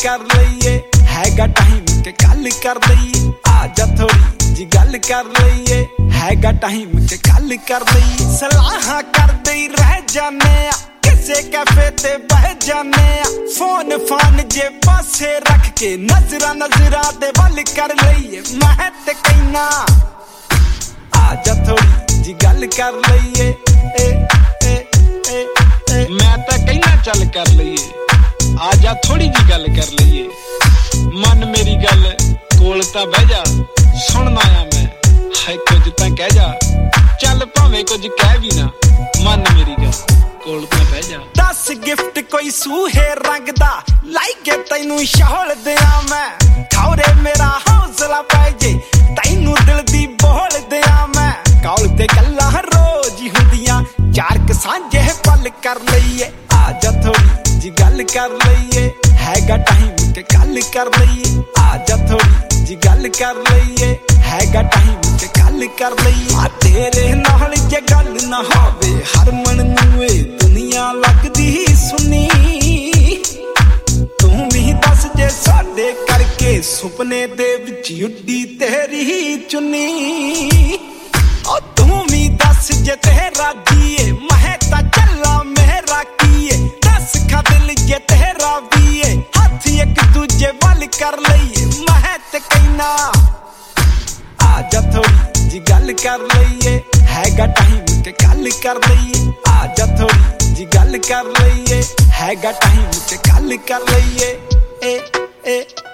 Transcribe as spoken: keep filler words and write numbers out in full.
कर लईए हैगा टाइम के गल कर लईए आजा थोड़ी जी गल कर लईए हैगा टाइम के गल कर लईए सलाह कर दे रह जाने किसे कैफे ते बह जाने फोन फान जे पासे रख के नजरा नजरा दे वल कर लईए मैं ते कहना आजा थोड़ी जी गल कर लईए ए ए ए ए मैं तां कहना चल कर लईए आजा थोड़ी जी गल कर लईए मन मेरी गल कोल तां बह जा सुनना आ मैं है कुछ तां कह जा चल भावें कुछ कह भी ना मन मेरी गल कोल तां बह जा दस गिफ्ट कोई सूहे रंग दा लाइके तैनू शौल दिया मैं खौरे मेरा हौसला पै जे तैनू दिल दी बोल दिया मैं कौल ते गल्लां रोज ही हुंदियां चार क सांझे पल कर लईए आजा थोड़ी जी गल कर लईए हैगा टाइम के गल कर लईए आजा थोड़ी जी गल कर लईए हैगा टाइम के गल कर लईए आ तेरे नाल जे गल ना होवे हरमन नूं ए दुनिया लगदी सुनी तू भी दस जे साडे करके सुपने दे विच उड्डी तेरी चुन्नी ओ तू भी दस जे तेरा जीए मैं तां चला मेरा कीए दस खा दिल जे तेरा बीए हाथ एक दूजे वल कर लईए मैं ते कहना आजा थोड़ी जी गल कर लईए हैगा टाइम के गल कर लईए आजा थोड़ी जी गल कर लईए हैगा टाइम के गल कर लईए ए ए